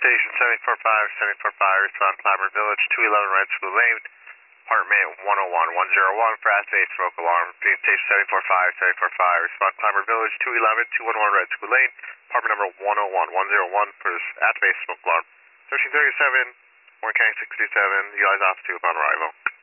Station 745, respond Clyburn Village, 211 Red School Lane, apartment 101, for activated smoke alarm. Station 745, respond Clyburn Village, 211 Red School Lane, apartment number 101 for activated smoke alarm. 1337, Warren County 67, utilize office 2 upon arrival.